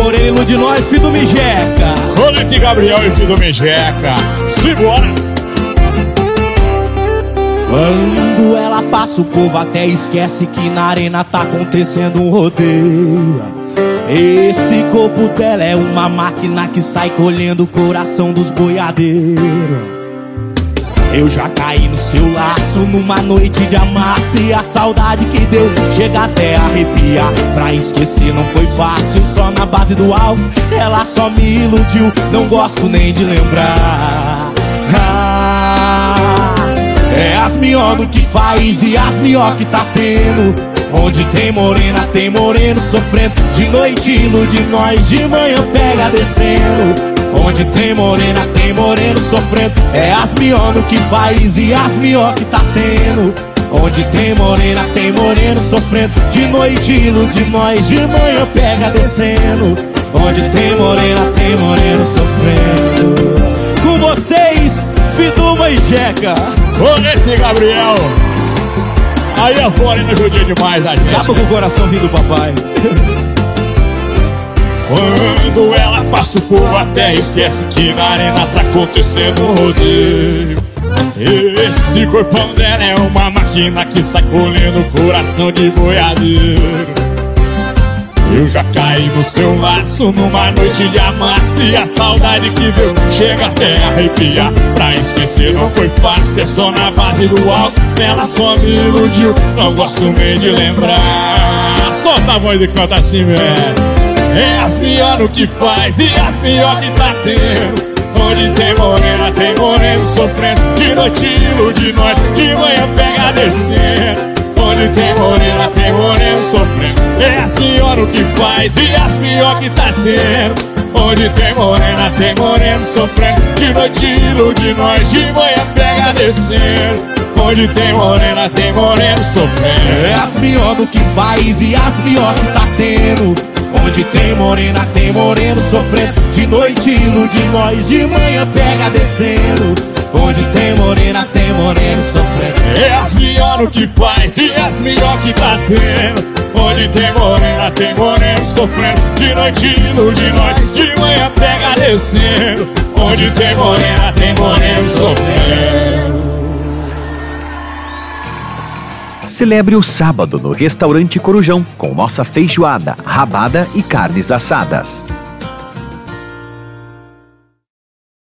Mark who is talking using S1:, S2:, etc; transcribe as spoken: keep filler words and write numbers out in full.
S1: morena ilude nós, filho do Mijeca.
S2: Rolete Gabriel e filho do Mijeca. Simbora!
S1: Quando ela passa o povo até esquece que na arena tá acontecendo um rodeio. Esse corpo dela é uma máquina que sai colhendo o coração dos boiadeiros. Eu já caí no seu laço numa noite de amasso, e a saudade que deu chega até a arrepiar. Pra esquecer não foi fácil, só na base do álcool ela só me iludiu, não gosto nem de lembrar. Ah, é as miolo que faz e as mió que tá tendo. Onde tem morena, tem moreno sofrendo. De noite ilude nós, de manhã pega descendo. Onde tem morena, tem moreno sofrendo. É as miolo que faz e as mió que tá tendo. Onde tem morena, tem moreno sofrendo. De noite ilude nós, de manhã pega descendo. Onde tem morena, tem moreno sofrendo. Com vocês, Fidu e Jeca.
S2: Rolete Gabriel. Aí as morenas judiam demais a gente.
S1: Acaba com o coraçãozinho do papai.
S2: Quando ela passa o povo até esquece que na arena tá acontecendo um rodeio. Esse corpão dela é uma máquina que sai colhendo o coração de boiadeiro. Eu já caí no seu laço numa noite de amasso, e a saudade que deu chega até a arrepiar. Pra esquecer não foi fácil, é só na base do álcool. Ela só me iludiu, não gosto nem de lembrar. Solta a voz e canta assim, velho. É as miolo que faz e as mió que tá tendo. Onde tem morena, tem moreno sofrendo. De noite ilude nós, de manhã pega descendo. Onde tem morena, tem moreno sofrendo. É as miolo que faz e as mió que tá tendo. Onde tem morena, tem moreno sofrendo. De noite ilude nós, de manhã pega descendo. Onde tem morena, tem moreno sofrendo.
S1: É as miolo que faz e as mió que tá tendo. Onde tem morena, tem moreno sofrendo. De noite ilude nós, de manhã pega descendo. Onde tem morena, tem moreno sofrendo.
S2: É as miolo que faz e as mió que tá tendo. Onde tem morena, tem moreno sofrendo. De noite ilude nós, de manhã pega descendo. Onde tem morena, tem moreno sofrendo.
S3: Celebre o sábado no Restaurante Corujão com nossa feijoada, rabada e carnes assadas.